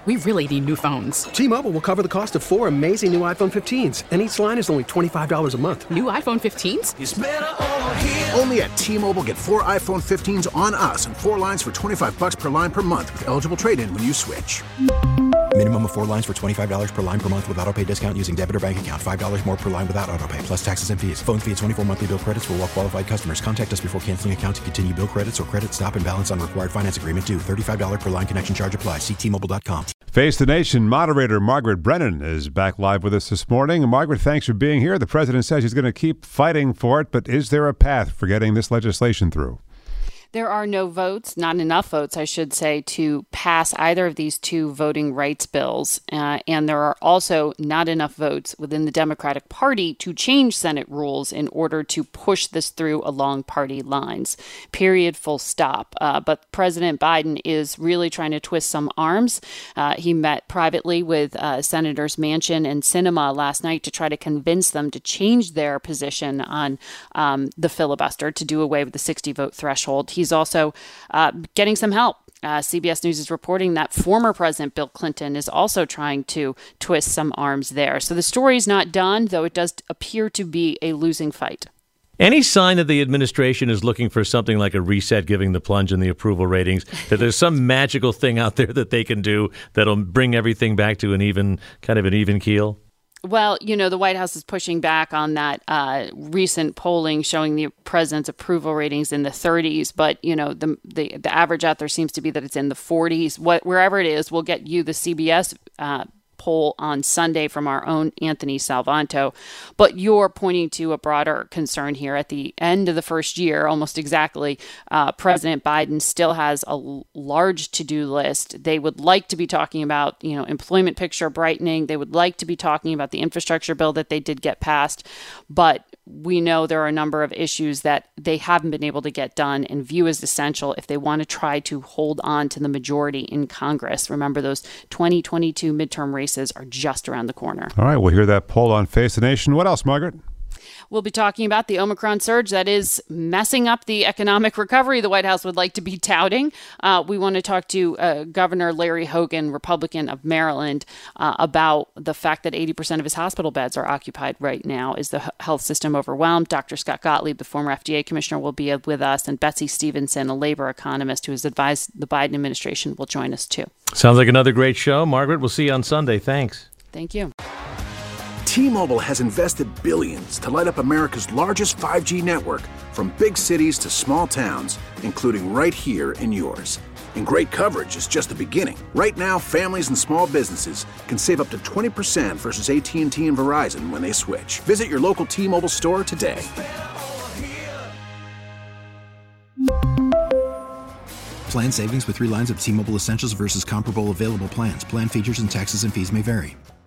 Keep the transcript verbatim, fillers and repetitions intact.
We really need new phones. T-Mobile will cover the cost of four amazing new iPhone fifteens, and each line is only twenty-five dollars a month. New iPhone fifteens? It's better over here. Only at T-Mobile, get four iPhone fifteens on us and four lines for twenty-five dollars per line per month with eligible trade-in when you switch. Minimum of four lines for twenty-five dollars per line per month with autopay discount using debit or bank account. five dollars more per line without autopay, plus taxes and fees. Phone fee at twenty-four monthly bill credits for well-qualified customers. Contact us before canceling account to continue bill credits or credit stop and balance on required finance agreement due. thirty-five dollars per line connection charge applies. See T Mobile dot com. Face the Nation moderator Margaret Brennan is back live with us this morning. Margaret, thanks for being here. The president says he's going to keep fighting for it, but is there a path for getting this legislation through? There are no votes, not enough votes, I should say, to pass either of these two voting rights bills. Uh, and there are also not enough votes within the Democratic Party to change Senate rules in order to push this through along party lines. Period, full stop. Uh, but President Biden is really trying to twist some arms. Uh, he met privately with uh, Senators Manchin and Sinema last night to try to convince them to change their position on um, the filibuster, to do away with the sixty vote threshold. He's also uh, getting some help. Uh, C B S News is reporting that former President Bill Clinton is also trying to twist some arms there. So the story's not done, though it does appear to be a losing fight. Any sign that the administration is looking for something like a reset, giving the plunge in the approval ratings, that there's some magical thing out there that they can do that'll bring everything back to an even, kind of an even keel? Well, you know, the White House is pushing back on that uh, recent polling showing the president's approval ratings in the thirties. But, you know, the, the the average out there seems to be that it's in the forties. What, wherever it is, we'll get you the C B S uh poll on Sunday from our own Anthony Salvanto. But you're pointing to a broader concern here. At the end of the first year, almost exactly, uh, President Biden still has a large to-do list. They would like to be talking about, you know, employment picture brightening. They would like to be talking about the infrastructure bill that they did get passed. But we know there are a number of issues that they haven't been able to get done and view as essential if they want to try to hold on to the majority in Congress. Remember, those twenty twenty-two midterm races are just around the corner. All right, we'll hear that poll on Face the Nation. What else, Margaret? We'll be talking about the Omicron surge that is messing up the economic recovery the White House would like to be touting. Uh, we want to talk to uh, Governor Larry Hogan, Republican of Maryland, uh, about the fact that eighty percent of his hospital beds are occupied right now. Is the health system overwhelmed? Doctor Scott Gottlieb, the former F D A commissioner, will be with us, and Betsy Stevenson, a labor economist who has advised the Biden administration, will join us too. Sounds like another great show. Margaret, we'll see you on Sunday. Thanks. Thank you. T-Mobile has invested billions to light up America's largest five G network, from big cities to small towns, including right here in yours. And great coverage is just the beginning. Right now, families and small businesses can save up to twenty percent versus A T and T and Verizon when they switch. Visit your local T-Mobile store today. Plan savings with three lines of T-Mobile Essentials versus comparable available plans. Plan features and taxes and fees may vary.